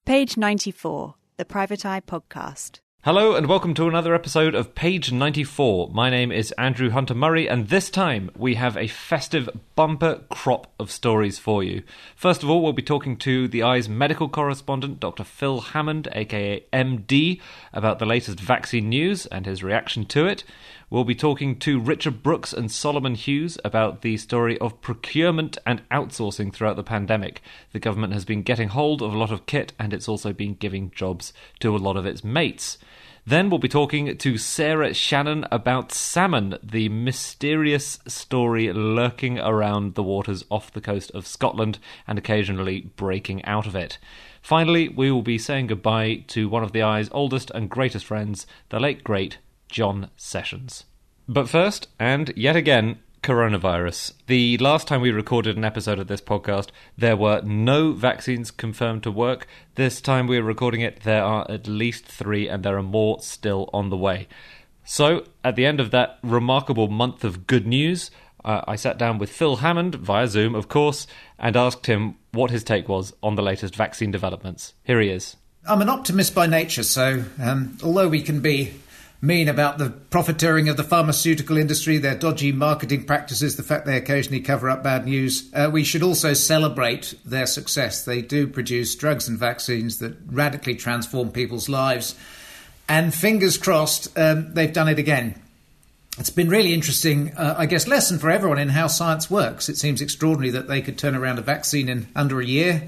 Page 94, the Private Eye Podcast. Hello and welcome to another episode of Page 94. My name is Andrew Hunter-Murray and this time we have a festive bumper crop of stories for you. First of all, we'll be talking to The Eye's medical correspondent, Dr. Phil Hammond, aka MD, about the latest vaccine news and his reaction to it. We'll be talking to Richard Brooks and Solomon Hughes about the story of procurement and outsourcing throughout the pandemic. The government has been getting hold of a lot of kit and it's also been giving jobs to a lot of its mates. Then we'll be talking to Sarah Shannon about salmon, the mysterious story lurking around the waters off the coast of Scotland and occasionally breaking out of it. Finally, we will be saying goodbye to one of the Eye's oldest and greatest friends, the late great John Sessions. But first, and yet again, coronavirus. The last time we recorded an episode of this podcast, there were no vaccines confirmed to work. This time we're recording it, there are at least 3, and there are more still on the way. So, at the end of that remarkable month of good news, I sat down with Phil Hammond, via Zoom, of course, and asked him what his take was on the latest vaccine developments. Here he is. I'm an optimist by nature, so although we can be mean about the profiteering of the pharmaceutical industry, their dodgy marketing practices, the fact they occasionally cover up bad news, we should also celebrate their success. They do produce drugs and vaccines that radically transform people's lives. And fingers crossed, they've done it again. It's been really interesting, I guess, lesson for everyone in how science works. It seems extraordinary that they could turn around a vaccine in under a year.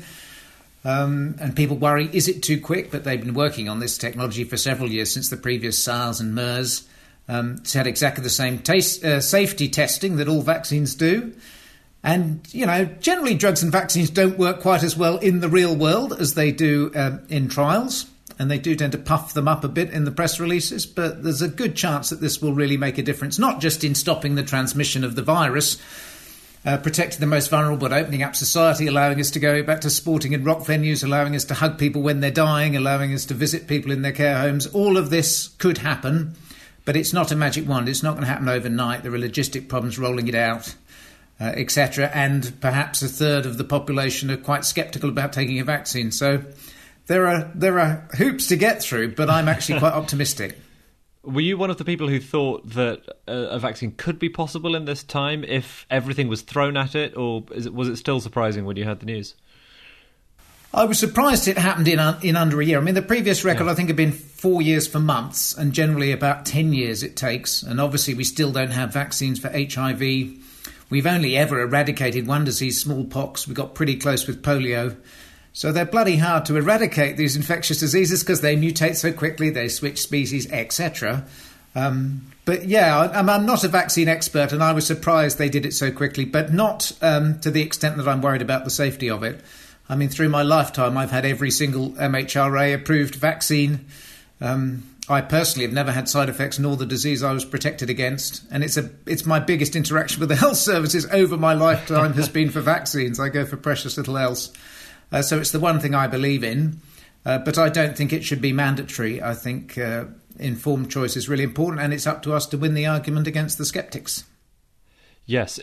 And people worry, is it too quick? But they've been working on this technology for several years, since the previous SARS and MERS. It's had exactly the same safety testing that all vaccines do. And, you know, generally drugs and vaccines don't work quite as well in the real world as they do in trials. And they do tend to puff them up a bit in the press releases. But there's a good chance that this will really make a difference, not just in stopping the transmission of the virus, protecting the most vulnerable, but opening up society, allowing us to go back to sporting and rock venues, allowing us to hug people when they're dying, allowing us to visit people in their care homes. All of this could happen, but it's not a magic wand. It's not going to happen overnight. There are logistic problems rolling it out, etc. And perhaps a third of the population are quite sceptical about taking a vaccine. So there are hoops to get through, but I'm actually quite optimistic. Were you one of the people who thought that a vaccine could be possible in this time if everything was thrown at it, or was it still surprising when you heard the news? I was surprised it happened in under a year. I mean, the previous record, I think, had been 4 years for months, and generally about 10 years it takes. And obviously we still don't have vaccines for HIV. We've only ever eradicated one disease, smallpox. We got pretty close with polio. So they're bloody hard to eradicate, these infectious diseases, because they mutate so quickly, they switch species, etc. But yeah, I'm not a vaccine expert, and I was surprised they did it so quickly, but not to the extent that I'm worried about the safety of it. I mean, through my lifetime, I've had every single MHRA-approved vaccine. I personally have never had side effects nor the disease I was protected against. And it's my biggest interaction with the health services over my lifetime has been for vaccines. I go for precious little else. So it's the one thing I believe in, but I don't think it should be mandatory. I think informed choice is really important, and it's up to us to win the argument against the sceptics. Yes,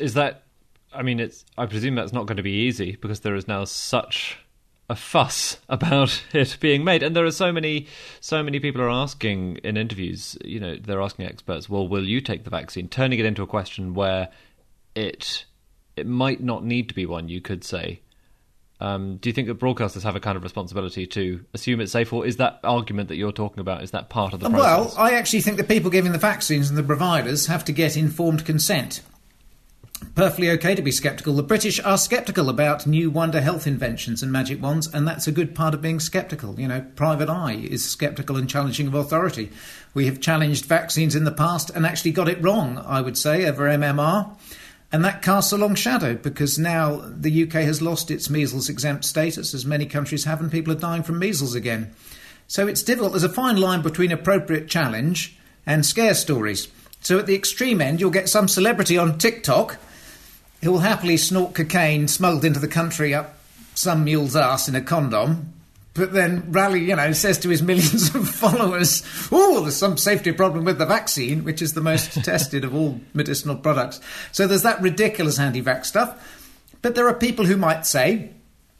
I presume that's not going to be easy, because there is now such a fuss about it being made, and there are so many people are asking in interviews, you know, they're asking experts, well, will you take the vaccine? Turning it into a question where it might not need to be one, you could say. Do you think that broadcasters have a kind of responsibility to assume it's safe, or is that argument that you're talking about, is that part of the process? Well, I actually think the people giving the vaccines and the providers have to get informed consent. Perfectly okay to be sceptical. The British are sceptical about new wonder health inventions and magic wands, and that's a good part of being sceptical. You know, Private Eye is sceptical and challenging of authority. We have challenged vaccines in the past and actually got it wrong, I would say, over MMR. And that casts a long shadow, because now the UK has lost its measles exempt status, as many countries have, and people are dying from measles again. So it's difficult. There's a fine line between appropriate challenge and scare stories. So at the extreme end, you'll get some celebrity on TikTok who will happily snort cocaine smuggled into the country up some mule's arse in a condom, but then says to his millions of followers, oh, there's some safety problem with the vaccine, which is the most tested of all medicinal products. So there's that ridiculous anti-vax stuff. But there are people who might say,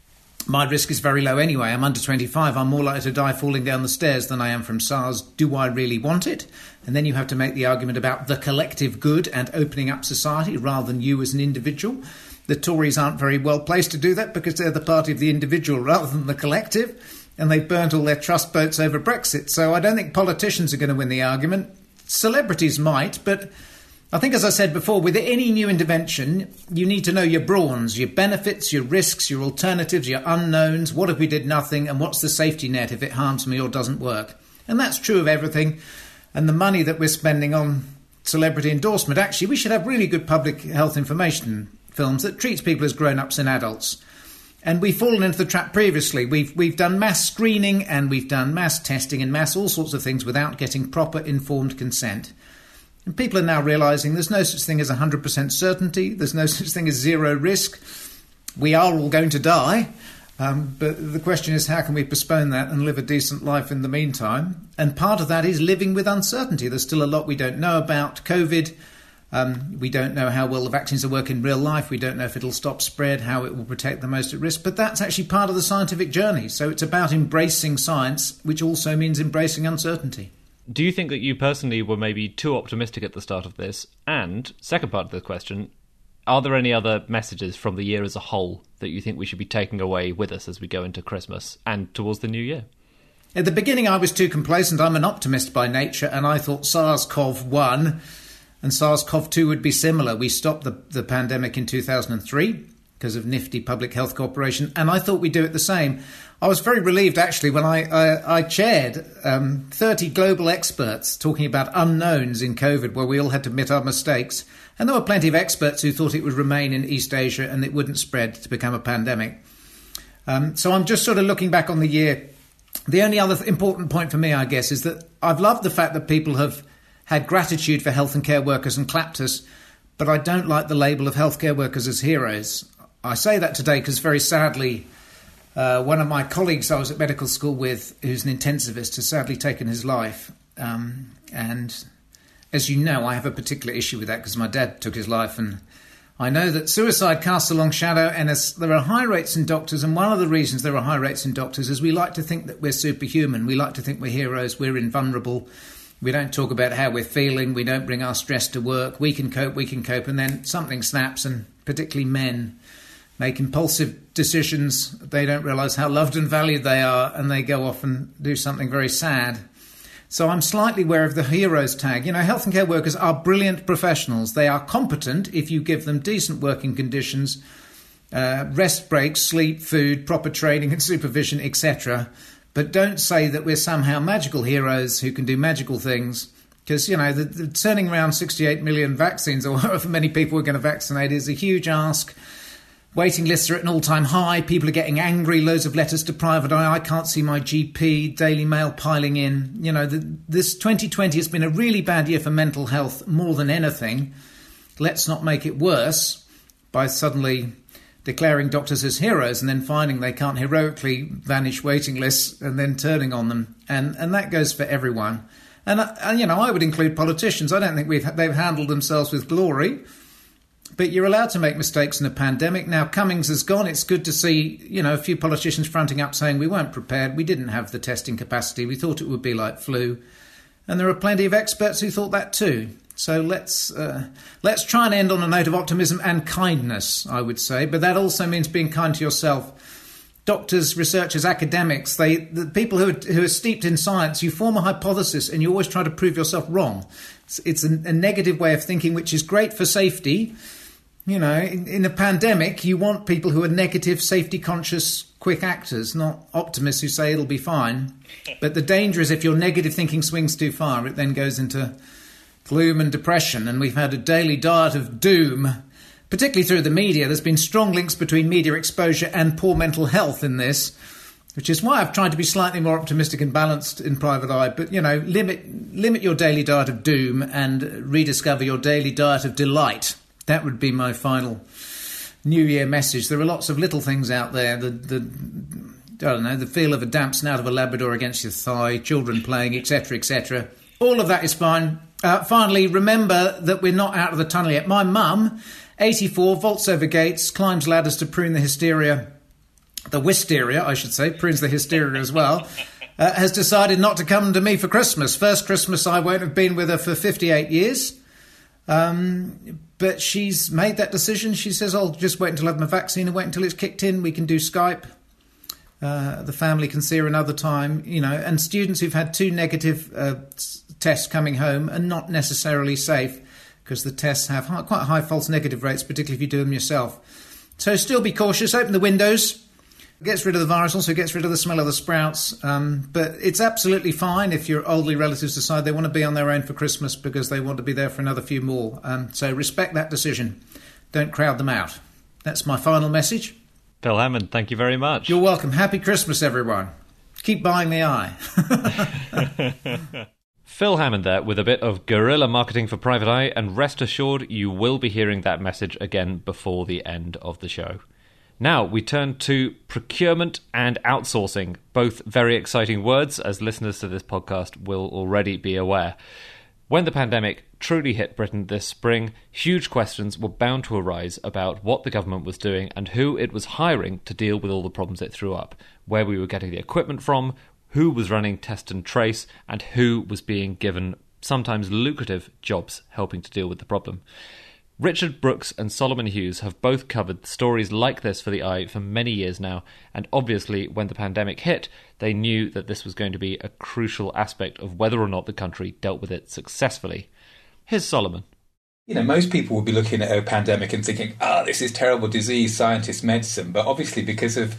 My risk is very low anyway. I'm under 25. I'm more likely to die falling down the stairs than I am from SARS. Do I really want it? And then you have to make the argument about the collective good and opening up society rather than you as an individual. The Tories aren't very well placed to do that because they're the party of the individual rather than the collective. And they've burnt all their trust votes over Brexit. So I don't think politicians are going to win the argument. Celebrities might, but I think, as I said before, with any new intervention, you need to know your brawns, your benefits, your risks, your alternatives, your unknowns. What if we did nothing? And what's the safety net if it harms me or doesn't work? And that's true of everything. And the money that we're spending on celebrity endorsement, actually, we should have really good public health information films that treats people as grown-ups and adults. And we've fallen into the trap previously. We've done mass screening and we've done mass testing and mass all sorts of things without getting proper informed consent. And people are now realising there's no such thing as 100% certainty. There's no such thing as zero risk. We are all going to die. But the question is, how can we postpone that and live a decent life in the meantime? And part of that is living with uncertainty. There's still a lot we don't know about COVID. We don't know how well the vaccines will work in real life. We don't know if it'll stop spread, how it will protect the most at risk. But that's actually part of the scientific journey. So it's about embracing science, which also means embracing uncertainty. Do you think that you personally were maybe too optimistic at the start of this? And, second part of the question, are there any other messages from the year as a whole that you think we should be taking away with us as we go into Christmas and towards the new year? At the beginning, I was too complacent. I'm an optimist by nature, and I thought SARS-CoV-1 and SARS-CoV-2 would be similar. We stopped the pandemic in 2003 because of nifty public health cooperation, and I thought we'd do it the same. I was very relieved, actually, when I chaired 30 global experts talking about unknowns in COVID, where we all had to admit our mistakes. And there were plenty of experts who thought it would remain in East Asia and it wouldn't spread to become a pandemic. So I'm just sort of looking back on the year. The only other important point for me, I guess, is that I've loved the fact that people have had gratitude for health and care workers and clapped us, but I don't like the label of healthcare workers as heroes. I say that today because very sadly, one of my colleagues I was at medical school with, who's an intensivist, has sadly taken his life. And as you know, I have a particular issue with that because my dad took his life. And I know that suicide casts a long shadow, and there are high rates in doctors. And one of the reasons there are high rates in doctors is we like to think that we're superhuman. We like to think we're heroes. We're invulnerable. We don't talk about how we're feeling. We don't bring our stress to work. We can cope. And then something snaps, and particularly men make impulsive decisions. They don't realise how loved and valued they are, and they go off and do something very sad. So I'm slightly aware of the heroes tag. You know, health and care workers are brilliant professionals. They are competent if you give them decent working conditions, rest breaks, sleep, food, proper training and supervision, etc. But don't say that we're somehow magical heroes who can do magical things. Because, you know, the turning around 68 million vaccines, or however many people we're going to vaccinate, is a huge ask. Waiting lists are at an all-time high. People are getting angry. Loads of letters to private eye. I can't see my GP. Daily Mail piling in. You know, this 2020 has been a really bad year for mental health more than anything. Let's not make it worse by suddenly declaring doctors as heroes and then finding they can't heroically vanish waiting lists and then turning on them. And that goes for everyone. And you know, I would include politicians. I don't think they've handled themselves with glory. But you're allowed to make mistakes in a pandemic. Now, Cummings has gone. It's good to see, you know, a few politicians fronting up saying we weren't prepared. We didn't have the testing capacity. We thought it would be like flu. And there are plenty of experts who thought that too. So let's try and end on a note of optimism and kindness, I would say. But that also means being kind to yourself. Doctors, researchers, academics, the people who are steeped in science, you form a hypothesis and you always try to prove yourself wrong. It's a negative way of thinking, which is great for safety. You know, in a pandemic, you want people who are negative, safety-conscious, quick actors, not optimists who say it'll be fine. But the danger is if your negative thinking swings too far, it then goes into gloom and depression. And we've had a daily diet of doom, particularly through the media. There's been strong links between media exposure and poor mental health in this, which is why I've tried to be slightly more optimistic and balanced in Private Eye. But, you know, limit your daily diet of doom and rediscover your daily diet of delight. That would be my final New Year message. There are lots of little things out there. The feel of a damp snout of a Labrador against your thigh, children playing, etc., etc. All of that is fine. Finally, remember that we're not out of the tunnel yet. My mum, 84, vaults over gates, climbs ladders to prune the hysteria the wisteria, I should say, prunes the hysteria as well, has decided not to come to me for Christmas. First Christmas I won't have been with her for 58 years. But she's made that decision. She says, I'll just wait until I have my vaccine and wait until it's kicked in. We can do Skype. The family can see her another time, and students who've had 2 negative tests coming home are not necessarily safe because the tests have quite high false negative rates, particularly if you do them yourself. So still be cautious. Open the windows. Gets rid of the virus, also gets rid of the smell of the sprouts. But it's absolutely fine if your elderly relatives decide they want to be on their own for Christmas because they want to be there for another few more. So respect that decision. Don't crowd them out. That's my final message. Phil Hammond, thank you very much. You're welcome. Happy Christmas, everyone. Keep buying the eye. Phil Hammond there with a bit of guerrilla marketing for Private Eye, and rest assured you will be hearing that message again before the end of the show. Now we turn to procurement and outsourcing, both very exciting words, as listeners to this podcast will already be aware. When the pandemic truly hit Britain this spring, huge questions were bound to arise about what the government was doing and who it was hiring to deal with all the problems it threw up, where we were getting the equipment from, who was running test and trace, and who was being given sometimes lucrative jobs helping to deal with the problem. Richard Brooks and Solomon Hughes have both covered stories like this for the Eye for many years now, and obviously when the pandemic hit, they knew that this was going to be a crucial aspect of whether or not the country dealt with it successfully. Here's Solomon. Most people would be looking at a pandemic and thinking, this is terrible disease, scientist medicine. But obviously because of,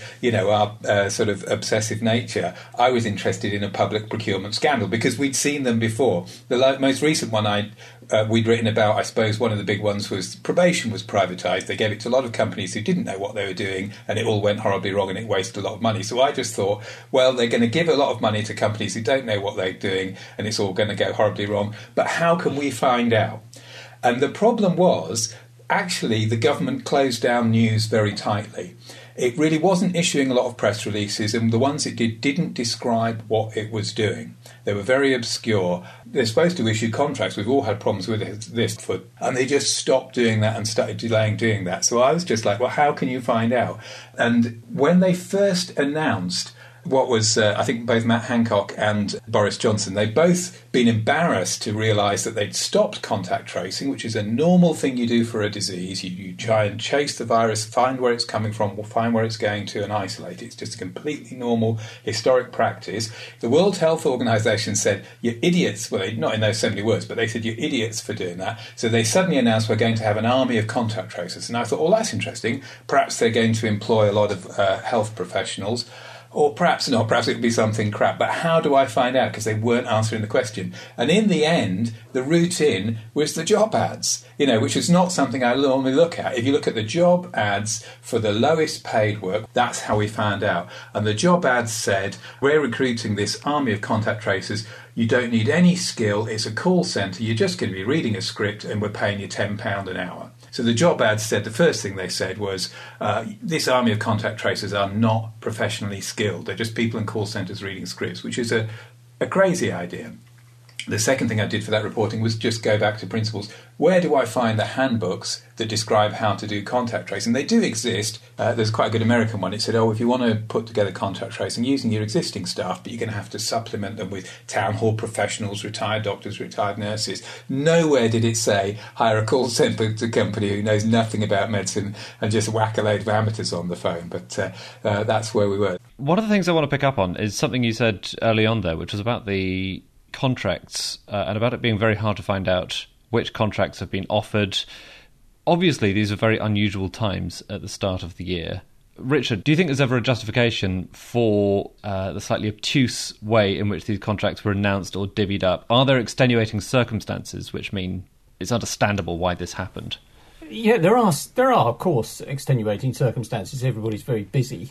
our sort of obsessive nature, I was interested in a public procurement scandal because we'd seen them before. The most recent one we'd written about, I suppose one of the big ones was probation was privatised. They gave it to a lot of companies who didn't know what they were doing, and it all went horribly wrong and it wasted a lot of money. So I just thought, well, they're going to give a lot of money to companies who don't know what they're doing and it's all going to go horribly wrong. But how can we find out? And the problem was, actually, the government closed down news very tightly. It really wasn't issuing a lot of press releases, and the ones it did didn't describe what it was doing. They were very obscure. They're supposed to issue contracts. We've all had problems with this, and they just stopped doing that and started delaying doing that. So I was just like, well, how can you find out? And when they first announced what was, I think both Matt Hancock and Boris Johnson, they'd both been embarrassed to realise that they'd stopped contact tracing, which is a normal thing you do for a disease. You try and chase the virus, find where it's coming from, find where it's going to and isolate it. It's just a completely normal historic practice. The World Health Organization said, you're idiots. Well, not in those so many words, but they said you're idiots for doing that. So they suddenly announced we're going to have an army of contact tracers. And I thought, well, that's interesting. Perhaps they're going to employ a lot of health professionals. Or perhaps not, perhaps it would be something crap. But how do I find out? Because they weren't answering the question. And in the end, the route in was the job ads, which is not something I normally look at. If you look at the job ads for the lowest paid work, that's how we found out. And the job ads said, we're recruiting this army of contact tracers. You don't need any skill. It's a call centre. You're just going to be reading a script and we're paying you £10 an hour. So the job ads said, the first thing they said was, this army of contact tracers are not professionally skilled. They're just people in call centres reading scripts, which is a crazy idea. The second thing I did for that reporting was just go back to principles. Where do I find the handbooks that describe how to do contact tracing? They do exist. There's quite a good American one. It said, if you want to put together contact tracing using your existing staff, but you're going to have to supplement them with town hall professionals, retired doctors, retired nurses. Nowhere did it say, hire a call centre company who knows nothing about medicine and just whack a load of amateurs on the phone. But that's where we were. One of the things I want to pick up on is something you said early on there, which was about the contracts and about it being very hard to find out which contracts have been offered. Obviously, these are very unusual times at the start of the year. Richard, do you think there's ever a justification for the slightly obtuse way in which these contracts were announced or divvied up? Are there extenuating circumstances which mean it's understandable why this happened? Yeah, there are of course extenuating circumstances. Everybody's very busy,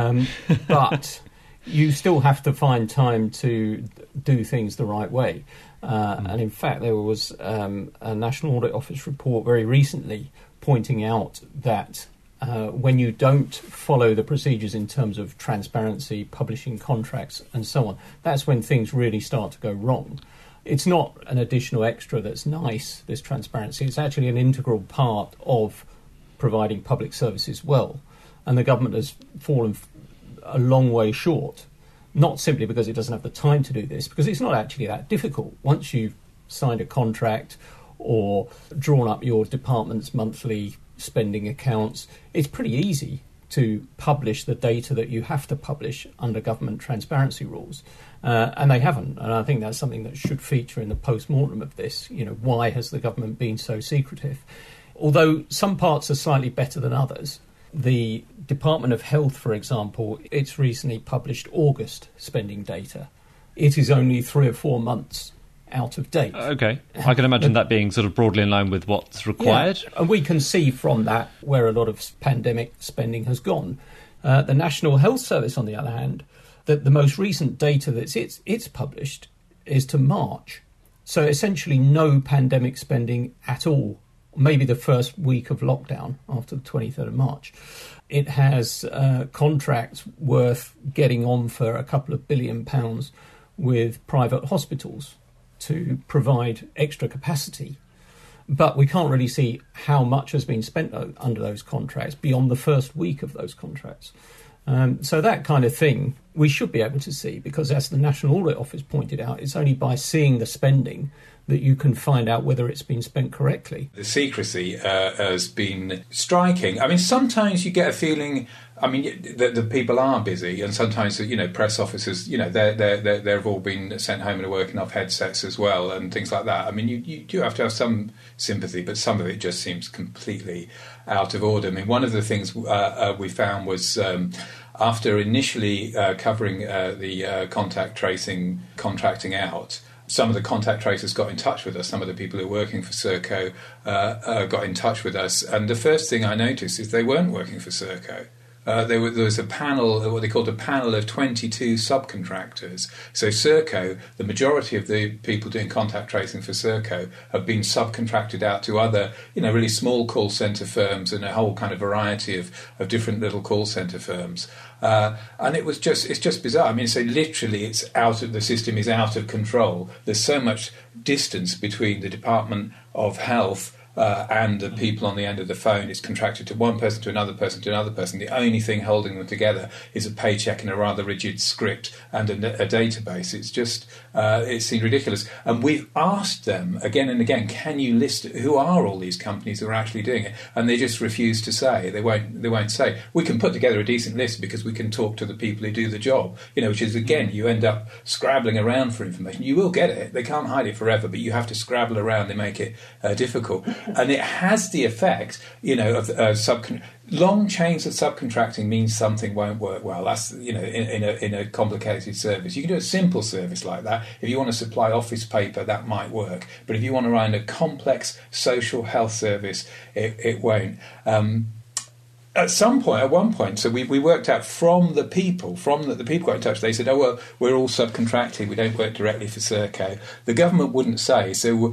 but you still have to find time to do things the right way. And in fact, there was a National Audit Office report very recently pointing out that when you don't follow the procedures in terms of transparency, publishing contracts and so on, that's when things really start to go wrong. It's not an additional extra that's nice, this transparency. It's actually an integral part of providing public services well. And the government has fallen a long way short, not simply because it doesn't have the time to do this, because it's not actually that difficult. Once you've signed a contract or drawn up your department's monthly spending accounts, it's pretty easy to publish the data that you have to publish under government transparency rules. And they haven't. And I think that's something that should feature in the post-mortem of this. You know, why has the government been so secretive? Although some parts are slightly better than others. The Department of Health, for example, it's recently published August spending data. It is only 3 or 4 months out of date. Okay. I can imagine that being sort of broadly in line with what's required. Yeah. And we can see from that where a lot of pandemic spending has gone. The National Health Service, on the other hand, that the most recent data that it's published is to March. So essentially no pandemic spending at all. Maybe the first week of lockdown after the 23rd of March. It has contracts worth getting on for a couple of £1 billion with private hospitals to provide extra capacity. But we can't really see how much has been spent under those contracts beyond the first week of those contracts. So that kind of thing we should be able to see, because as the National Audit Office pointed out, it's only by seeing the spending that you can find out whether it's been spent correctly. The secrecy has been striking. I mean, sometimes you get a feeling, I mean, that the people are busy, and sometimes, you know, press officers, you know, they've all been sent home and working off headsets as well and things like that. I mean, you do have to have some sympathy, but some of it just seems completely out of order. I mean, one of the things we found was after initially covering the contact tracing contracting out, some of the contact tracers got in touch with us. Some of the people who are working for Serco got in touch with us. And the first thing I noticed is they weren't working for Serco. There was a panel, what they called a panel of 22 subcontractors. So Serco, the majority of the people doing contact tracing for Serco have been subcontracted out to other, you know, really small call centre firms and a whole kind of variety of different little call centre firms. And it's just bizarre. I mean, so literally the system is out of control. There's so much distance between the Department of Health and the people on the end of the phone. It's contracted to one person, to another person, to another person. The only thing holding them together is a paycheck and a rather rigid script and a database. It's just, it seemed ridiculous. And we've asked them again and again, can you list who are all these companies who are actually doing it? And they just refuse to say. They won't say. We can put together a decent list because we can talk to the people who do the job, you know, which is, again, you end up scrabbling around for information. You will get it. They can't hide it forever, but you have to scrabble around. They make it difficult. And it has the effect, you know, of long chains of subcontracting means something won't work well. That's, you know, in a complicated service. You can do a simple service like that. If you want to supply office paper, that might work. But if you want to run a complex social health service, it won't. At one point, so we worked out from the people got in touch. They said, oh, well, we're all subcontracting. We don't work directly for Serco. The government wouldn't say. So one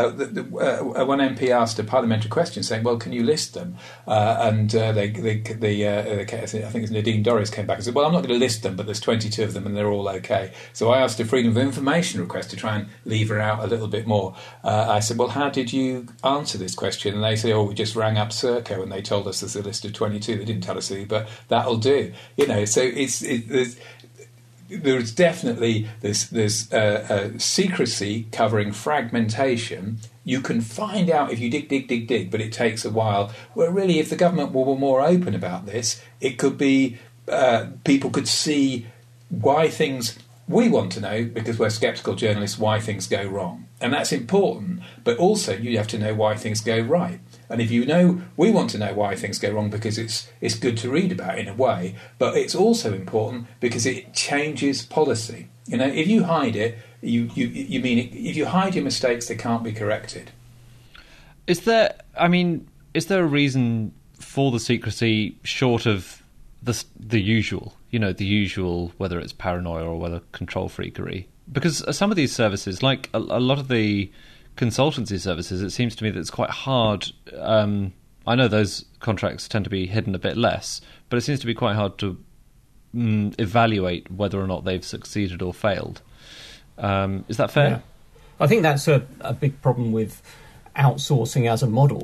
MP asked a parliamentary question saying, well, can you list them? And I think it's Nadine Dorries came back and said, well, I'm not going to list them, but there's 22 of them and they're all okay. So I asked a Freedom of Information request to try and lever out a little bit more. I said, well, how did you answer this question? And they said, oh, we just rang up Serco and they told us there's a list of 22. They didn't tell us who, but that'll do. You know, so there's definitely there's secrecy covering fragmentation. You can find out if you dig, but it takes a while. Well, really, if the government were more open about this, it could be people could see why things. We want to know, because we're sceptical journalists, why things go wrong. And that's important, but also you have to know why things go right. And if you know, we want to know why things go wrong because it's good to read about in a way, but it's also important because it changes policy. You know, if you hide it, you mean it, if you hide your mistakes, they can't be corrected. Is there a reason for the secrecy short of the usual? You know, the usual, whether it's paranoia or whether control freakery? Because some of these services, like a lot of the consultancy services, it seems to me that it's quite hard. I know those contracts tend to be hidden a bit less, but it seems to be quite hard to evaluate whether or not they've succeeded or failed. Is that fair? Yeah. I think that's a big problem with outsourcing as a model.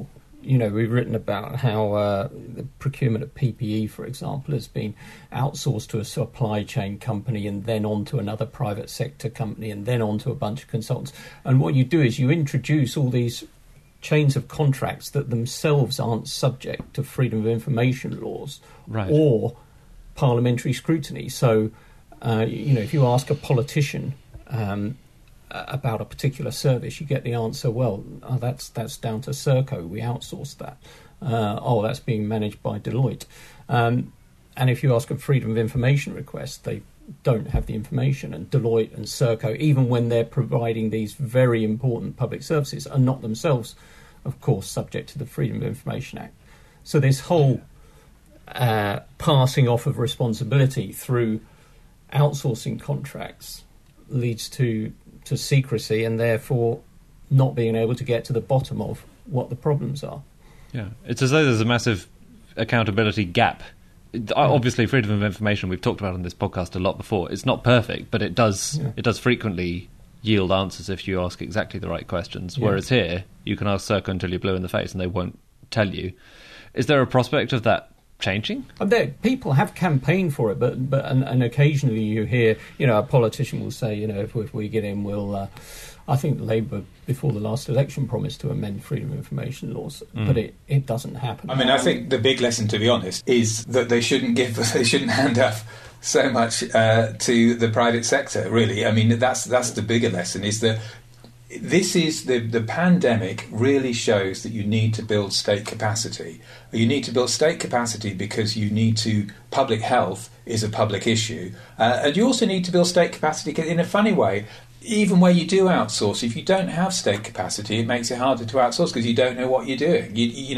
we've written about how the procurement of PPE, for example, has been outsourced to a supply chain company and then on to another private sector company and then on to a bunch of consultants. And what you do is you introduce all these chains of contracts that themselves aren't subject to freedom of information laws or parliamentary scrutiny. So, if you ask a politician about a particular service, you get the answer, that's down to Serco, we outsourced that. That's being managed by Deloitte. And if you ask a freedom of information request, they don't have the information, and Deloitte and Serco, even when they're providing these very important public services, are not themselves, of course, subject to the Freedom of Information Act. So this whole passing off of responsibility through outsourcing contracts leads to secrecy and therefore not being able to get to the bottom of what the problems are. Yeah, it's as though there's a massive accountability gap. Obviously, freedom of information, we've talked about on this podcast a lot before. It's not perfect, but it does frequently yield answers if you ask exactly the right questions. Yeah. Whereas here, you can ask Serco until you're blue in the face and they won't tell you. Is there a prospect of that changing? People have campaigned for it, but occasionally you hear, a politician will say, if we get in, we'll... I think Labour, before the last election, promised to amend freedom of information laws, but it doesn't happen. I mean, I think the big lesson, to be honest, is that they shouldn't hand up so much to the private sector, really. I mean, that's the bigger lesson, is that this is the pandemic really shows that you need to build state capacity. You need to build state capacity because public health is a public issue. And you also need to build state capacity in a funny way. Even where you do outsource, if you don't have state capacity, it makes it harder to outsource because you don't know what you're doing.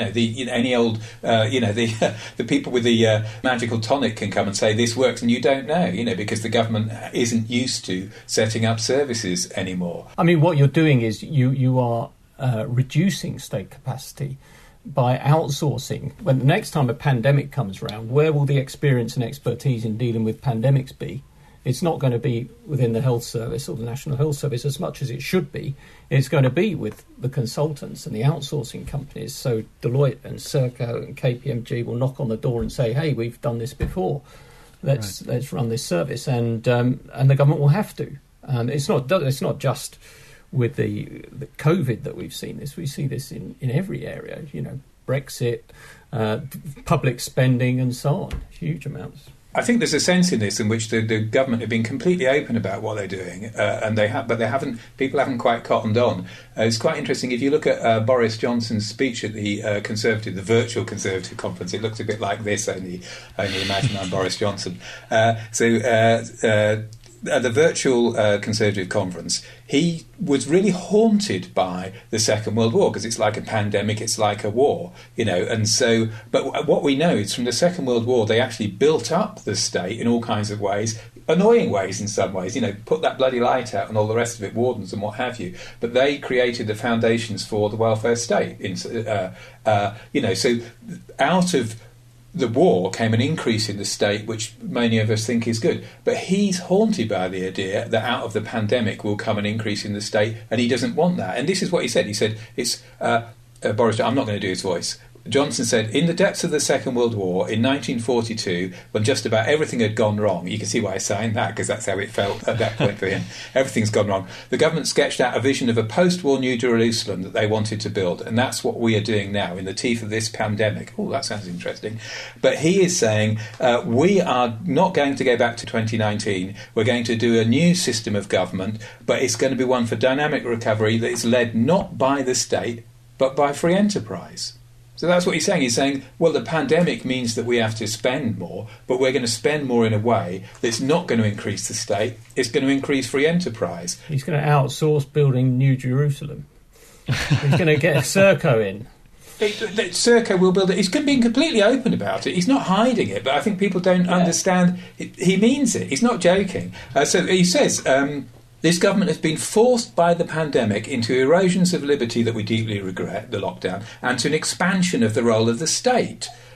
The people with the magical tonic can come and say this works, and you don't know, because the government isn't used to setting up services anymore. I mean, what you're doing is you are reducing state capacity by outsourcing. When the next time a pandemic comes around, where will the experience and expertise in dealing with pandemics be? It's not going to be within the health service or the National Health Service as much as it should be. It's going to be with the consultants and the outsourcing companies. So Deloitte and Serco and KPMG will knock on the door and say, "Hey, we've done this before. Let's run this service," and the government will have to. It's not just with the COVID that we've seen this. We see this in every area. Brexit, public spending, and so on. Huge amounts. I think there's a sense in this in which the government have been completely open about what they're doing, but people haven't quite cottoned on. It's quite interesting if you look at Boris Johnson's speech at the virtual Conservative conference. It looks a bit like this, only imagine I'm Boris Johnson. At the virtual Conservative conference, he was really haunted by the Second World War because it's like a pandemic, it's like a war, and so, but what we know is from the Second World War, they actually built up the state in all kinds of ways, annoying ways in some ways, put that bloody light out and all the rest of it, wardens and what have you, but they created the foundations for the welfare state, so out of the war came an increase in the state, which many of us think is good. But he's haunted by the idea that out of the pandemic will come an increase in the state, and he doesn't want that. And this is what he said. He said, it's Boris, I'm not going to do his voice. Johnson said, in the depths of the Second World War in 1942, when just about everything had gone wrong, you can see why I signed that, because that's how it felt at that point for him. Everything's gone wrong. The government sketched out a vision of a post-war New Jerusalem that they wanted to build, and that's what we are doing now in the teeth of this pandemic. Oh, that sounds interesting. But he is saying, we are not going to go back to 2019. We're going to do a new system of government, but it's going to be one for dynamic recovery that is led not by the state, but by free enterprise. So that's what he's saying. He's saying, well, the pandemic means that we have to spend more, but we're going to spend more in a way that's not going to increase the state. It's going to increase free enterprise. He's going to outsource building New Jerusalem. He's going to get Serco in. Serco will build it. He's being completely open about it. He's not hiding it, but I think people don't understand. He means it. He's not joking. So he says... this government has been forced by the pandemic into erosions of liberty that we deeply regret, the lockdown, and to an expansion of the role of the state.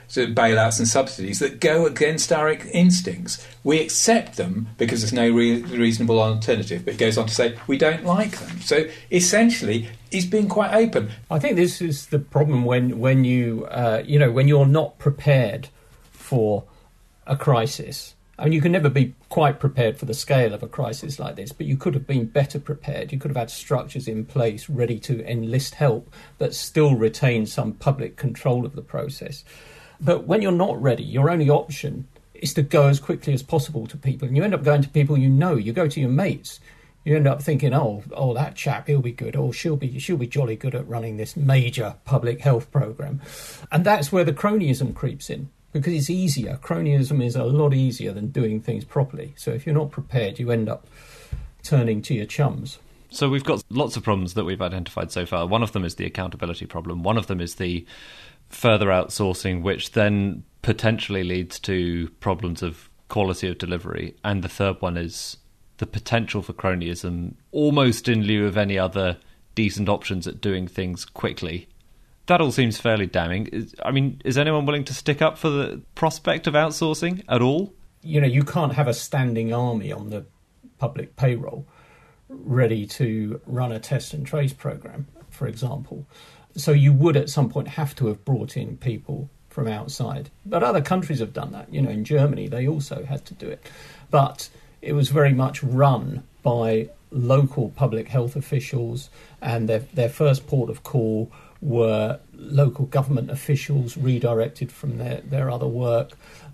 sort of bailouts and subsidies that go against our instincts. We accept them because there's no reasonable alternative, but it goes on to say we don't like them. So essentially, he's being quite open. I think this is the problem when you when you're not prepared for a crisis. I mean, you can never be quite prepared for the scale of a crisis like this, but you could have been better prepared. You could have had structures in place ready to enlist help, but still retain some public control of the process. But when you're not ready, your only option is to go as quickly as possible to people. And you end up going to people you know. You go to your mates. You end up thinking, oh, that chap, he'll be good. Oh, she'll be jolly good at running this major public health programme. And that's where the cronyism creeps in. Because it's easier. Cronyism is a lot easier than doing things properly. So if you're not prepared, you end up turning to your chums. So we've got lots of problems that we've identified so far. One of them is the accountability problem. One of them is the further outsourcing, which then potentially leads to problems of quality of delivery. And the third one is the potential for cronyism, almost in lieu of any other decent options at doing things quickly. That all seems fairly damning. Is anyone willing to stick up for the prospect of outsourcing at all? You can't have a standing army on the public payroll ready to run a test and trace program, for example. So you would at some point have to have brought in people from outside. But other countries have done that. In Germany, they also had to do it. But it was very much run by local public health officials, and their first port of call were local government officials redirected from their other work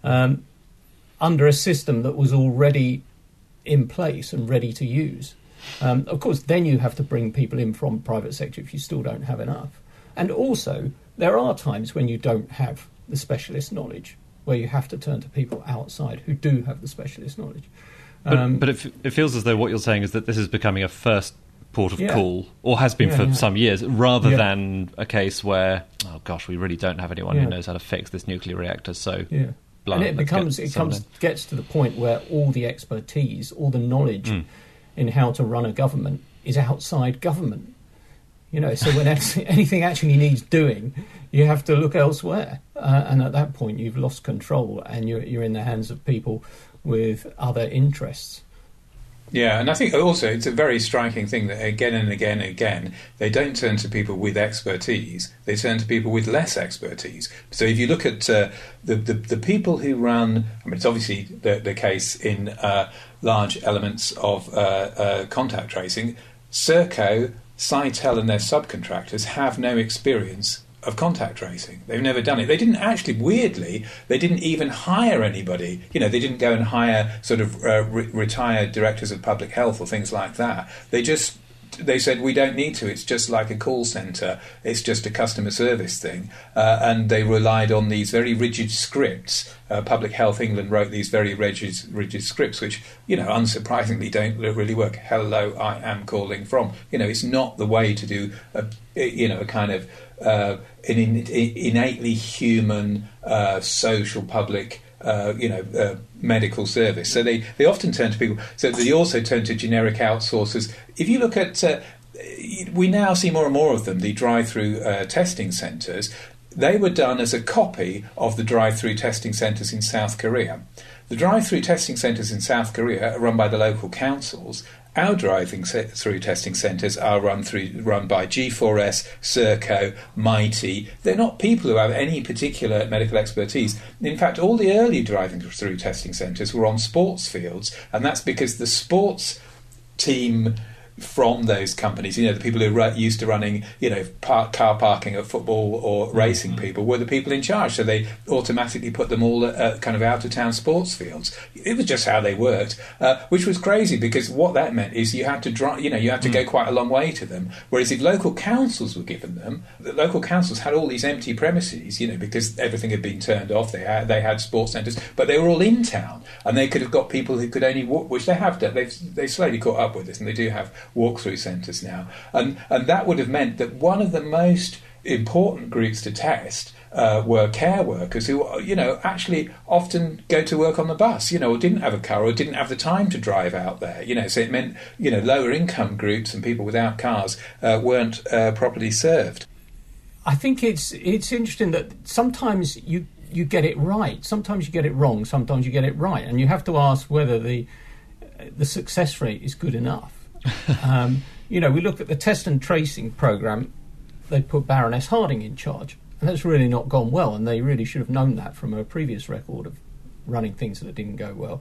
under a system that was already in place and ready to use. Of course, then you have to bring people in from private sector if you still don't have enough. And also, there are times when you don't have the specialist knowledge, where you have to turn to people outside who do have the specialist knowledge. But it feels as though what you're saying is that this is becoming a first port of call, or has been for some years, rather than a case where, oh gosh, we really don't have anyone who knows how to fix this nuclear reactor, so and it gets to the point where all the expertise, all the knowledge in how to run a government is outside government. So when anything actually needs doing, you have to look elsewhere, and at that point you've lost control and you're in the hands of people with other interests. Yeah, and I think also it's a very striking thing that again and again and again, they don't turn to people with expertise, they turn to people with less expertise. So if you look at the people who run, it's obviously the case in large elements of contact tracing, Serco, Sitel and their subcontractors have no experience of contact tracing. They've never done it. They didn't actually, weirdly, they didn't even hire anybody. They didn't go and hire sort of retired directors of public health or things like that. They said, we don't need to. It's just like a call centre. It's just a customer service thing. And they relied on these very rigid scripts. Public Health England wrote these very rigid scripts, which, unsurprisingly don't really work. Hello, I am calling from. It's not the way to do a kind of an innately human social public medical service. So they often turn to people. So they also turn to generic outsourcers. If you look at, we now see more and more of them, the drive-through testing centres. They were done as a copy of the drive-through testing centres in South Korea. The drive-through testing centres in South Korea are run by the local councils. Our drive-through testing centres are run by G4S, Serco, Mighty. They're not people who have any particular medical expertise. In fact, all the early drive-through testing centres were on sports fields, and that's because the sports team from those companies, the people who used to running, car parking at football or racing people, were the people in charge. So they automatically put them all at kind of out-of-town sports fields. It was just how they worked, which was crazy because what that meant is you had to go quite a long way to them. Whereas if local councils were given them, the local councils had all these empty premises, because everything had been turned off. They had sports centres, but they were all in town, and they could have got people who could only walk, which they have done. They've slowly caught up with this, and they do have walk-through centres now, and that would have meant that one of the most important groups to test were care workers who actually often go to work on the bus, or didn't have a car or didn't have the time to drive out there, so it meant lower income groups and people without cars weren't properly served. I think it's interesting that sometimes you get it right. Sometimes you get it wrong, sometimes you get it right. And you have to ask whether the success rate is good enough. We look at the test and tracing programme, they put Baroness Harding in charge. And that's really not gone well, and they really should have known that from her previous record of running things that didn't go well.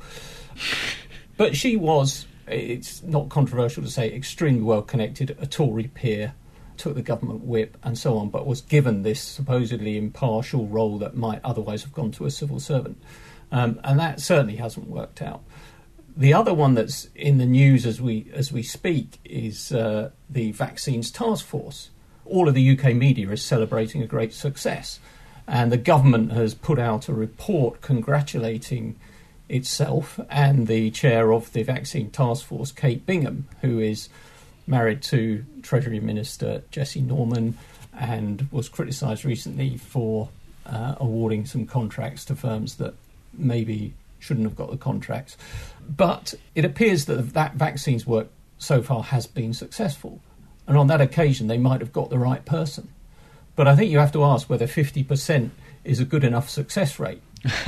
But she was, it's not controversial to say, extremely well connected, a Tory peer, took the government whip and so on, but was given this supposedly impartial role that might otherwise have gone to a civil servant. And that certainly hasn't worked out. The other one that's in the news as we speak is the vaccines task force. All of the UK media is celebrating a great success, and the government has put out a report congratulating itself and the chair of the vaccine task force, Kate Bingham, who is married to Treasury Minister Jesse Norman and was criticised recently for awarding some contracts to firms that maybe shouldn't have got the contracts. But it appears that vaccine's work so far has been successful. And on that occasion, they might have got the right person. But I think you have to ask whether 50% is a good enough success rate.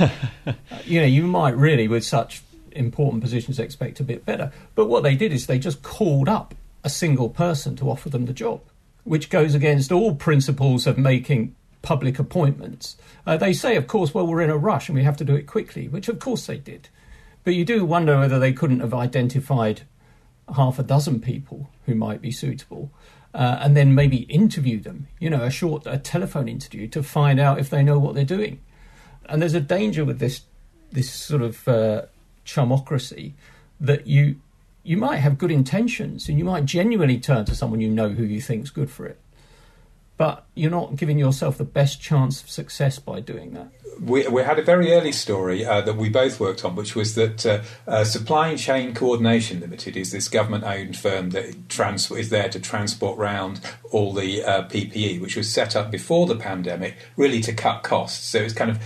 You might really, with such important positions, expect a bit better. But what they did is they just called up a single person to offer them the job, which goes against all principles of making public appointments. They say, of course, well, we're in a rush and we have to do it quickly, which of course they did. But you do wonder whether they couldn't have identified half a dozen people who might be suitable, and then maybe interview them, a telephone interview to find out if they know what they're doing. And there's a danger with this sort of chumocracy that you might have good intentions and you might genuinely turn to someone who you think's good for it. But you're not giving yourself the best chance of success by doing that. We had a very early story that we both worked on, which was that Supply Chain Coordination Limited is this government-owned firm that is there to transport round all the PPE, which was set up before the pandemic, really to cut costs. So it's kind of...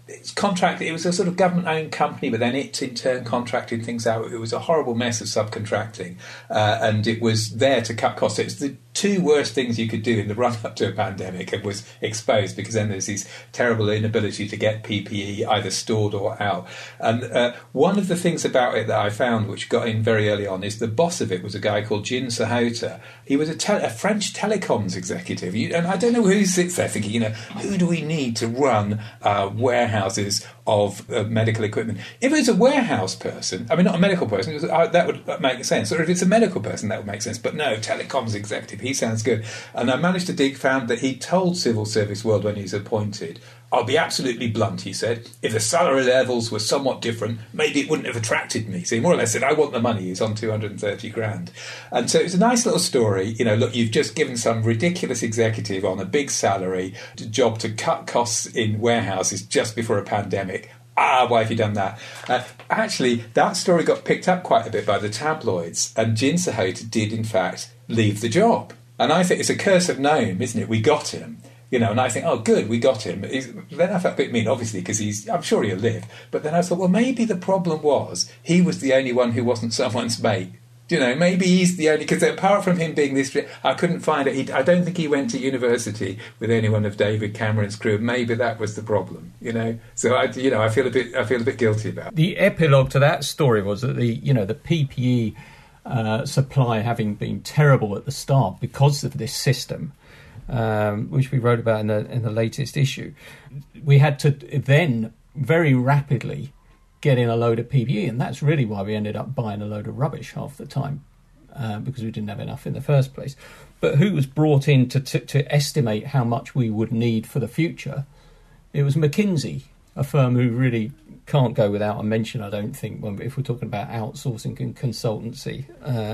It was a sort of government-owned company, but then it in turn contracted things out. It was a horrible mess of subcontracting, and it was there to cut costs. It's the two worst things you could do in the run-up to a pandemic. It was exposed because then there's this terrible inability to get PPE either stored or out. And one of the things about it that I found, which got in very early on, is the boss of it was a guy called Jin Sahota. He was a French telecoms executive, and I don't know who sits there thinking, who do we need to run warehouses of medical equipment? If it's a warehouse person, not a medical person, that would make sense. Or if it's a medical person, that would make sense. But no, telecoms executive, he sounds good. And I managed to found that he told Civil Service World when he was appointed, I'll be absolutely blunt, he said, if the salary levels were somewhat different, maybe it wouldn't have attracted me. So he more or less said, I want the money. He's on 230 grand. And so it's a nice little story. Look, you've just given some ridiculous executive on a big salary job to cut costs in warehouses just before a pandemic. Why have you done that? Actually, that story got picked up quite a bit by the tabloids, and Jin Sahota did, in fact, leave the job. And I think it's a curse of Nome, isn't it? We got him. And I think, oh, good, we got him. Then I felt a bit mean, obviously, because I'm sure he'll live. But then I thought, well, maybe the problem was he was the only one who wasn't someone's mate. Maybe he's the only... Because apart from him being this... I couldn't find it. I don't think he went to university with any one of David Cameron's crew. Maybe that was the problem, So, I feel a bit guilty about it. The epilogue to that story was that the PPE supply having been terrible at the start because of this system, which we wrote about in the latest issue, we had to then very rapidly get in a load of PPE, and that's really why we ended up buying a load of rubbish half the time, because we didn't have enough in the first place. But who was brought in to estimate how much we would need for the future? It was McKinsey, a firm who really can't go without a mention, I don't think, if we're talking about outsourcing and consultancy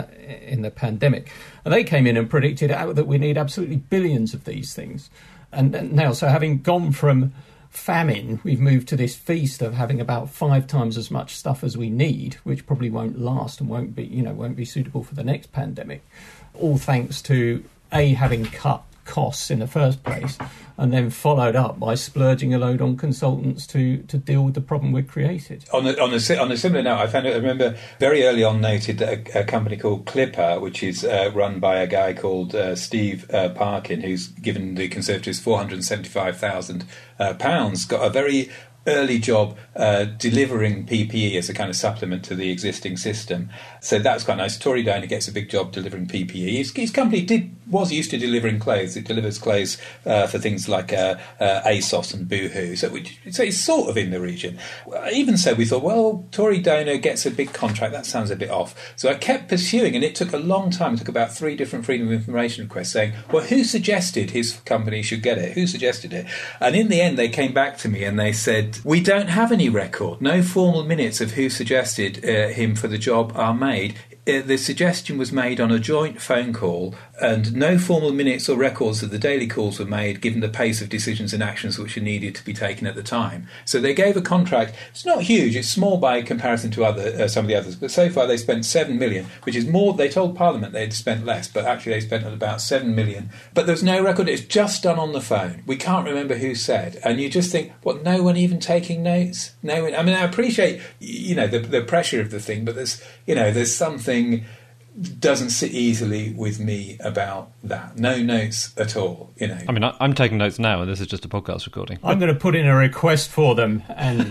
in the pandemic. And they came in and predicted that we need absolutely billions of these things. And now, so having gone from famine, we've moved to this feast of having about 5 times as much stuff as we need, which probably won't last and won't be suitable for the next pandemic. All thanks to having cut costs in the first place, and then followed up by splurging a load on consultants to deal with the problem we'd created. On a similar note, I remember very early on noted that a company called Clipper, which is run by a guy called Steve Parkin, who's given the Conservatives £475,000, got a very early job delivering PPE as a kind of supplement to the existing system. So that's quite nice. Tory Diner gets a big job delivering PPE. His company was used to delivering clothes. It delivers clothes for things like ASOS and Boohoo. So it's sort of in the region. Even so, we thought, well, Tory Diner gets a big contract. That sounds a bit off. So I kept pursuing, and it took a long time. It took about 3 different Freedom of Information requests saying, well, who suggested his company should get it? Who suggested it? And in the end, they came back to me and they said, we don't have any record. No formal minutes of who suggested him for the job are made. The suggestion was made on a joint phone call, and no formal minutes or records of the daily calls were made given the pace of decisions and actions which are needed to be taken at the time. So they gave a contract. It's not huge. It's small by comparison to some of the others. But so far they spent $7 million, which is more. They told Parliament they'd spent less, but actually they spent about $7 million. But there's no record. It's just done on the phone. We can't remember who said. And you just think, what, no one even taking notes? No one. I mean, I appreciate, the pressure of the thing, but there's something doesn't sit easily with me about that. No notes at all, I mean, I'm taking notes now, and this is just a podcast recording. I'm going to put in a request for them, and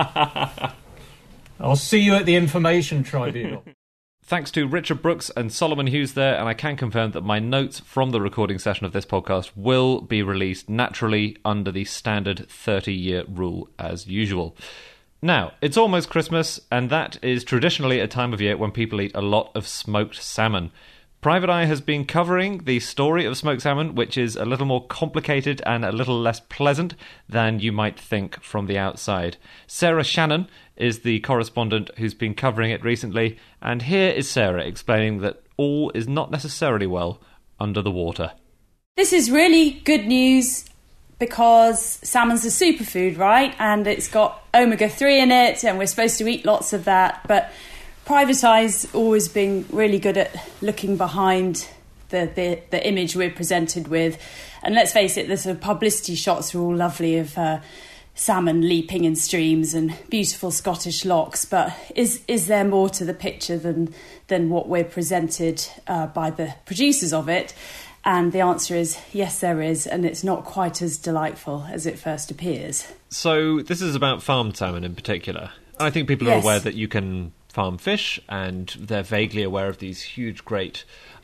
I'll see you at the Information Tribunal. Thanks to Richard Brooks and Solomon Hughes there, and I can confirm that my notes from the recording session of this podcast will be released naturally under the standard 30-year rule as usual. Now, it's almost Christmas, and that is traditionally a time of year when people eat a lot of smoked salmon. Private Eye has been covering the story of smoked salmon, which is a little more complicated and a little less pleasant than you might think from the outside. Sarah Shannon is the correspondent who's been covering it recently, and here is Sarah explaining that all is not necessarily well under the water. This is really good news, because salmon's a superfood, right? And it's got omega-3 in it, and we're supposed to eat lots of that. But Private Eye's always been really good at looking behind the image we're presented with. And let's face it, the sort of publicity shots are all lovely of salmon leaping in streams and beautiful Scottish lochs. But is there more to the picture than what we're presented by the producers of it? And the answer is yes, there is, and it's not quite as delightful as it first appears. So this is about farmed salmon in particular. I think people are aware that you can farm fish, and they're vaguely aware of these huge, great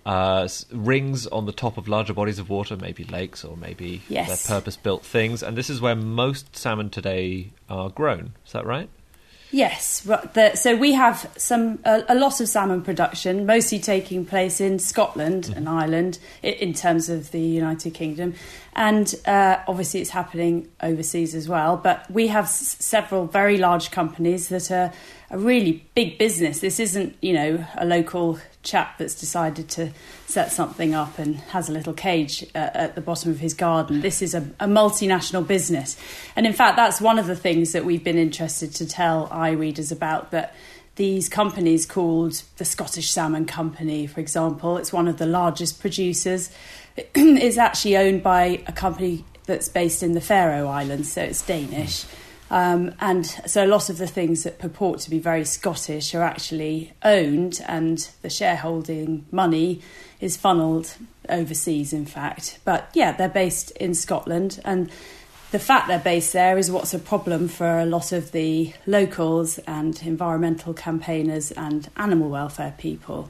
rings on the top of larger bodies of water, maybe lakes or maybe they're purpose-built things. And this is where most salmon today are grown. Is that right? Yes, so we have a lot of salmon production, mostly taking place in Scotland and Ireland in terms of the United Kingdom, and obviously it's happening overseas as well. But we have several very large companies that are a really big business. This isn't, a local chap that's decided to set something up and has a little cage at the bottom of his garden. This is a multinational business. And in fact, that's one of the things that we've been interested to tell eye readers about, that these companies called the Scottish Salmon Company, for example, it's one of the largest producers. It's actually owned by a company that's based in the Faroe Islands, so it's Danish. And so a lot of the things that purport to be very Scottish are actually owned, and the shareholding money is funneled overseas, in fact. But yeah, they're based in Scotland, and the fact they're based there is what's a problem for a lot of the locals and environmental campaigners and animal welfare people.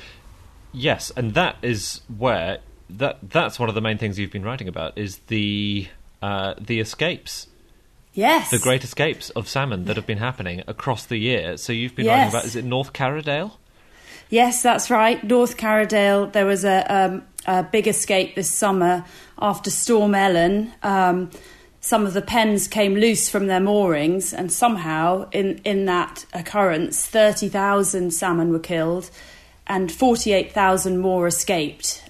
Yes, and that is where that's one of the main things you've been writing about, is the escapes. Yes. The great escapes of salmon that have been happening across the year. So you've been writing about, is it North Carradale? Yes, that's right. North Carradale. There was a big escape this summer after Storm Ellen. Some of the pens came loose from their moorings, and somehow in that occurrence, 30,000 salmon were killed and 48,000 more escaped.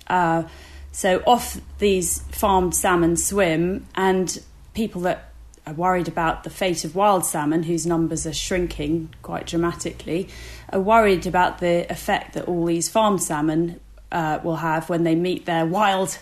So off these farmed salmon swim, and people that are worried about the fate of wild salmon, whose numbers are shrinking quite dramatically, are worried about the effect that all these farmed salmon will have when they meet their wild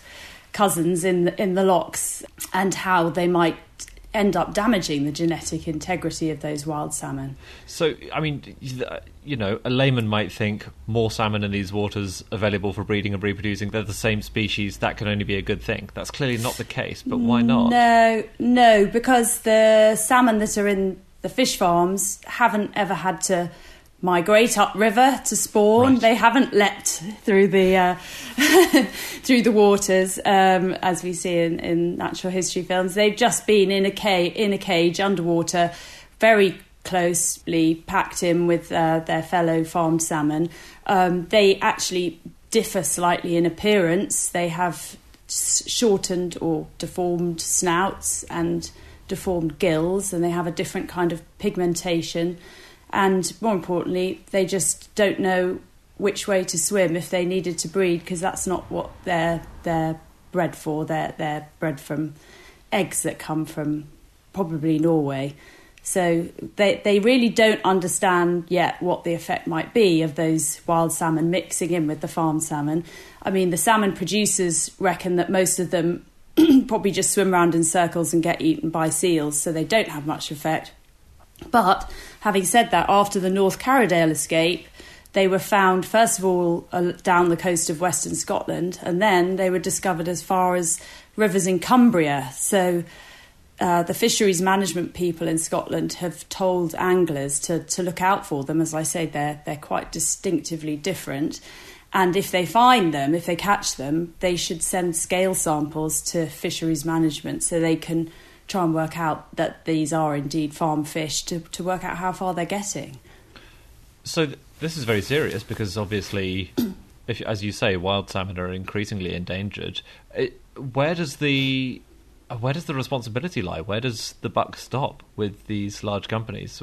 cousins in the lochs, and how they might end up damaging the genetic integrity of those wild salmon. So, I mean, you know, a layman might think more salmon in these waters available for breeding and reproducing, they're the same species, that can only be a good thing. That's clearly not the case, but why not? No, because the salmon that are in the fish farms haven't ever had to migrate upriver to spawn. Right. They haven't leapt through the through the waters as we see in natural history films. They've just been in a cage underwater, very closely packed in with their fellow farmed salmon. They actually differ slightly in appearance. They have shortened or deformed snouts and deformed gills, and they have a different kind of pigmentation. And more importantly, they just don't know which way to swim if they needed to breed, because that's not what they're bred for. They're bred from eggs that come from probably Norway. So they really don't understand yet what the effect might be of those wild salmon mixing in with the farmed salmon. I mean, the salmon producers reckon that most of them probably just swim around in circles and get eaten by seals, so they don't have much effect. But having said that, after the North Carradale escape, they were found, first of all, down the coast of Western Scotland, and then they were discovered as far as rivers in Cumbria. So the fisheries management people in Scotland have told anglers to look out for them. As I say, they're quite distinctively different. And if they find them, if they catch them, they should send scale samples to fisheries management so they can try and work out that these are indeed farm fish, to work out how far they're getting. So this is very serious, because obviously, if, as you say, wild salmon are increasingly endangered. Where does the responsibility lie? Where does the buck stop with these large companies?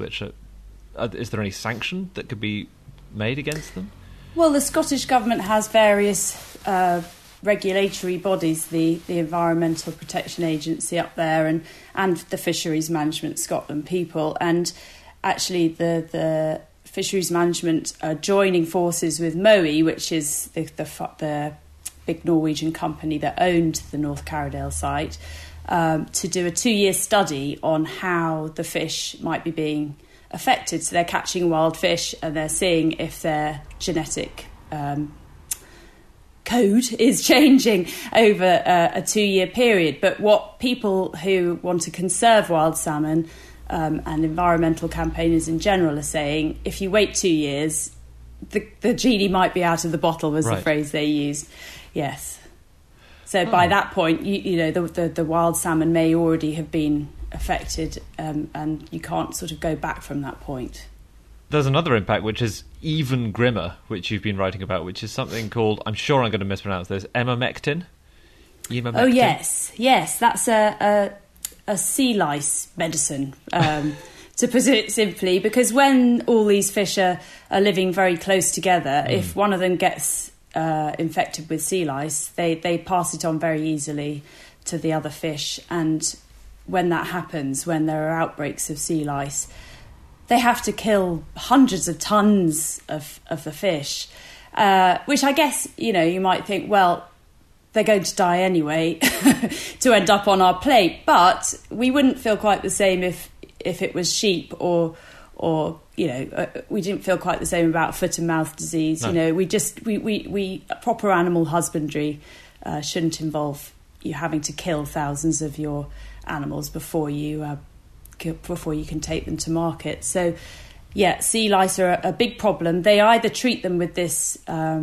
Is there any sanction that could be made against them? Well, the Scottish Government has various regulatory bodies, the Environmental Protection Agency up there and the Fisheries Management Scotland people. And actually the Fisheries Management are joining forces with Mowi, which is the big Norwegian company that owned the North Carradale site, to do a 2-year study on how the fish might be being affected. So they're catching wild fish and they're seeing if their genetic code is changing over a 2-year period. But what people who want to conserve wild salmon and environmental campaigners in general are saying, if you wait 2 years, the genie might be out of the bottle, was right. The phrase they used. Yes. So by that point, you know, the wild salmon may already have been affected, and you can't sort of go back from that point. There's another impact which is even grimmer, which you've been writing about, which is something called, I'm sure I'm going to mispronounce this, emamectin. Oh yes, that's a sea lice medicine, to put it simply, because when all these fish are living very close together, if one of them gets infected with sea lice, they pass it on very easily to the other fish, and when that happens, when there are outbreaks of sea lice, they have to kill hundreds of tons of the fish, which I guess, you know, you might think, well, they're going to die anyway to end up on our plate. But we wouldn't feel quite the same if it was sheep or you know, we didn't feel quite the same about foot and mouth disease. No. You know, we proper animal husbandry shouldn't involve you having to kill thousands of your animals before you can take them to market. So, yeah, sea lice are a big problem. They either treat them with this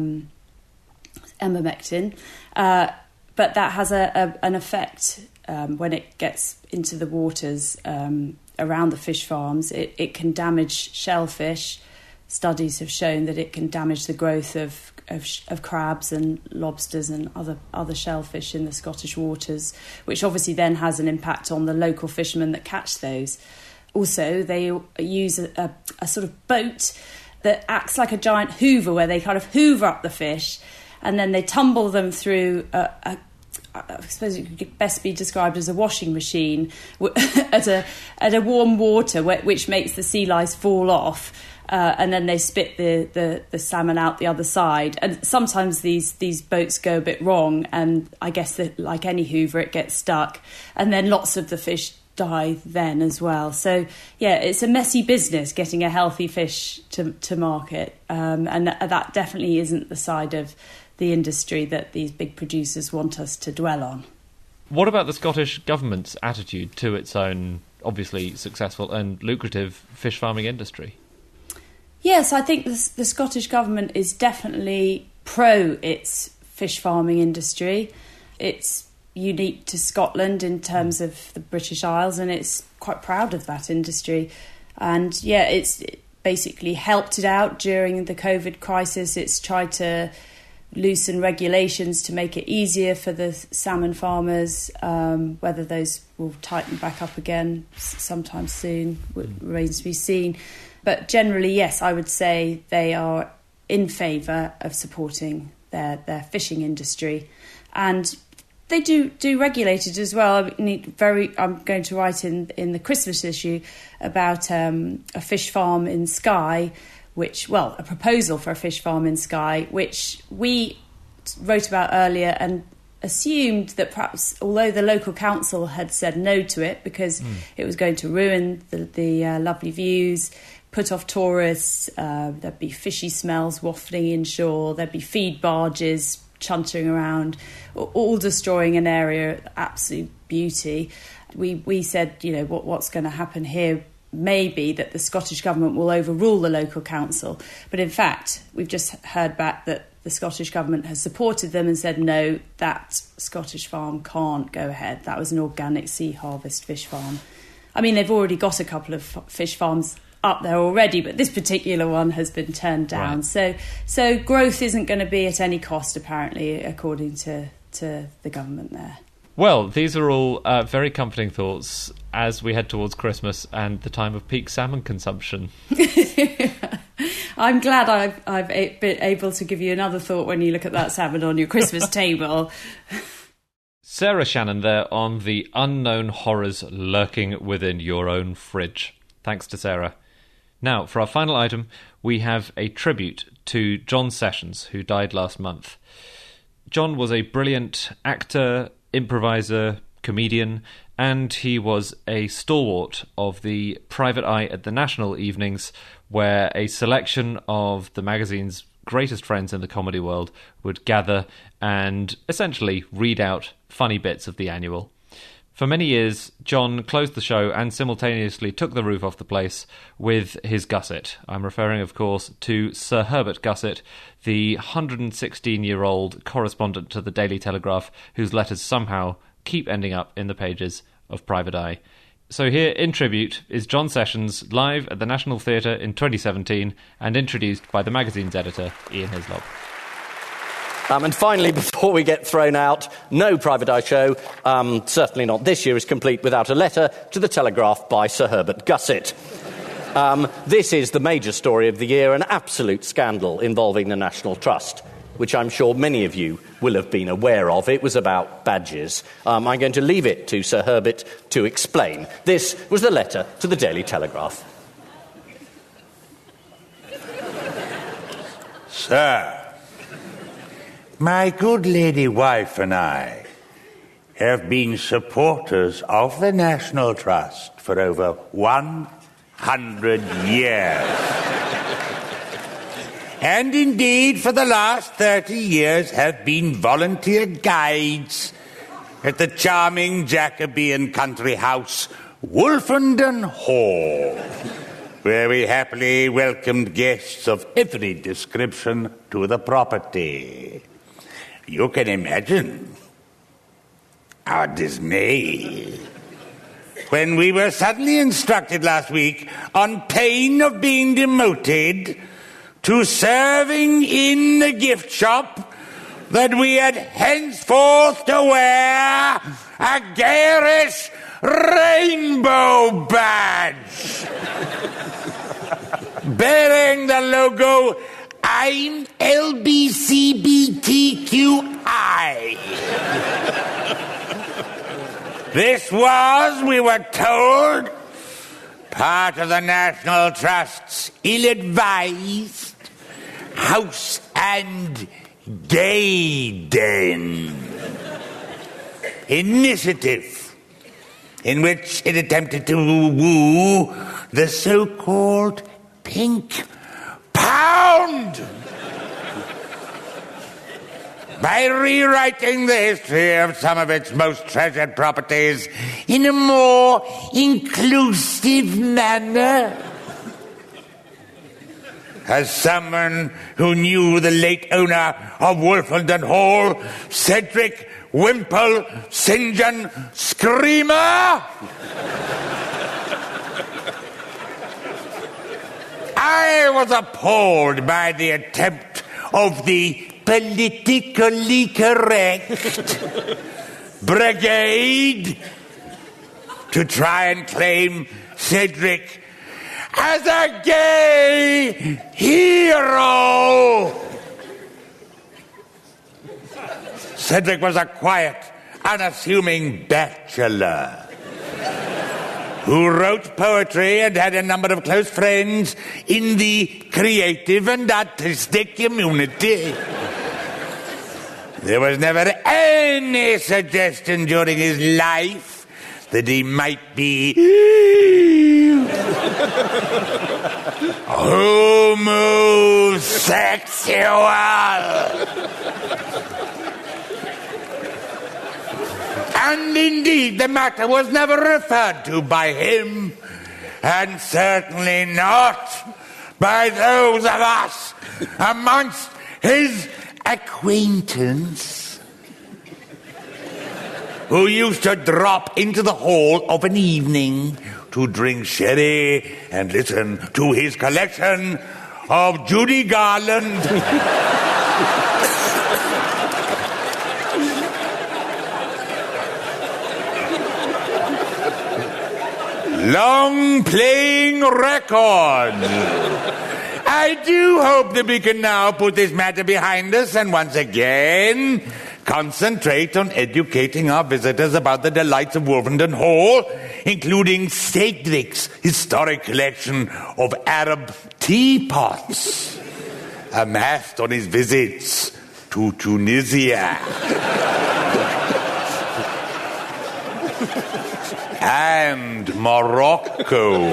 emamectin, but that has an effect when it gets into the waters around the fish farms. It can damage shellfish. Studies have shown that it can damage the growth of crabs and lobsters and other shellfish in the Scottish waters, which obviously then has an impact on the local fishermen that catch those. Also, they use a sort of boat that acts like a giant hoover, where they kind of hoover up the fish and then they tumble them through I suppose it could best be described as a washing machine at a warm water, which makes the sea lice fall off. and then they spit the salmon out the other side. And sometimes these boats go a bit wrong, and I guess that, like any hoover, it gets stuck, and then lots of the fish die then as well. So yeah, it's a messy business getting a healthy fish to market, and that definitely isn't the side of the industry that these big producers want us to dwell on. What about the Scottish Government's attitude to its own obviously successful and lucrative fish farming industry? Yes, I think the Scottish Government is definitely pro its fish farming industry. It's unique to Scotland in terms of the British Isles, and it's quite proud of that industry. And yeah, it's basically helped it out during the COVID crisis. It's tried to loosen regulations to make it easier for the salmon farmers. Whether those will tighten back up again sometime soon remains to be seen. But generally, yes, I would say they are in favour of supporting their fishing industry. And they do regulate it as well. I'm going to write in the Christmas issue about a fish farm in Skye, a proposal for a fish farm in Skye, which we wrote about earlier and assumed that perhaps, although the local council had said no to it because it was going to ruin the lovely views, put off tourists, there'd be fishy smells wafting inshore, there'd be feed barges chuntering around, all destroying an area of absolute beauty. We said, what's going to happen here may be that the Scottish Government will overrule the local council. But in fact, we've just heard back that the Scottish Government has supported them and said, no, that Scottish farm can't go ahead. That was an organic sea harvest fish farm. I mean, they've already got a couple of fish farms up there already, but this particular one has been turned down. Right. So growth isn't going to be at any cost, apparently, according to the government there. Well, these are all very comforting thoughts as we head towards Christmas and the time of peak salmon consumption. I'm glad I've been able to give you another thought when you look at that salmon on your Christmas table. Sarah Shannon there on the unknown horrors lurking within your own fridge. Thanks to Sarah. Now, for our final item, we have a tribute to John Sessions, who died last month. John was a brilliant actor, improviser, comedian, and he was a stalwart of the Private Eye at the National evenings, where a selection of the magazine's greatest friends in the comedy world would gather and essentially read out funny bits of the annual. For many years, John closed the show and simultaneously took the roof off the place with his gusset. I'm referring, of course, to Sir Herbert Gusset, the 116-year-old correspondent to the Daily Telegraph, whose letters somehow keep ending up in the pages of Private Eye. So here, in tribute, is John Sessions live at the National Theatre in 2017 and introduced by the magazine's editor, Ian Hislop. And finally, before we get thrown out, no Private Eye show, certainly not this year, is complete without a letter to the Telegraph by Sir Herbert Gusset. This is the major story of the year, an absolute scandal involving the National Trust, which I'm sure many of you will have been aware of. It was about badges. I'm going to leave it to Sir Herbert to explain. This was the letter to the Daily Telegraph. Sir, my good lady wife and I have been supporters of the National Trust for over 100 years. And indeed, for the last 30 years have been volunteer guides at the charming Jacobean country house, Wolfenden Hall, where we happily welcomed guests of every description to the property. You can imagine our dismay when we were suddenly instructed last week, on pain of being demoted to serving in the gift shop, that we had henceforth to wear a garish rainbow badge bearing the logo I'm LBCBTQI. This was, we were told, part of the National Trust's ill-advised house and gay den initiative in which it attempted to woo the so-called Pink Pound by rewriting the history of some of its most treasured properties in a more inclusive manner. As someone who knew the late owner of Wolfenden Hall, Cedric Wimple St. John Screamer, I was appalled by the attempt of the politically correct brigade to try and claim Cedric as a gay hero. Cedric was a quiet, unassuming bachelor who wrote poetry and had a number of close friends in the creative and artistic community. There was never any suggestion during his life that he might be homosexual. And indeed, the matter was never referred to by him, and certainly not by those of us amongst his acquaintance who used to drop into the hall of an evening to drink sherry and listen to his collection of Judy Garland long-playing records. I do hope that we can now put this matter behind us and once again concentrate on educating our visitors about the delights of Wolfenden Hall, including Cedric's historic collection of Arab teapots amassed on his visits to Tunisia and Morocco.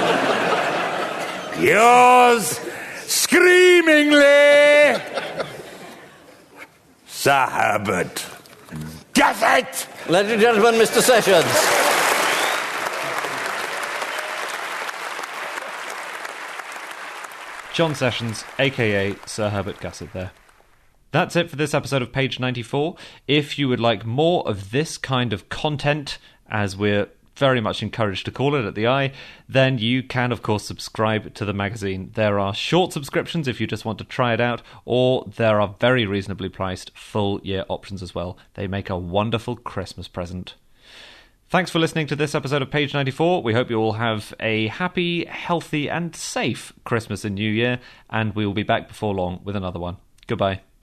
Yours screamingly, Sir Herbert Gusset. Ladies and gentlemen, Mr. Sessions. John Sessions, a.k.a. Sir Herbert Gusset there. That's it for this episode of Page 94. If you would like more of this kind of content, as we're very much encouraged to call it at the Eye, then you can, of course, subscribe to the magazine. There are short subscriptions if you just want to try it out, or there are very reasonably priced full-year options as well. They make a wonderful Christmas present. Thanks for listening to this episode of Page 94. We hope you all have a happy, healthy and safe Christmas and New Year, and we will be back before long with another one. Goodbye.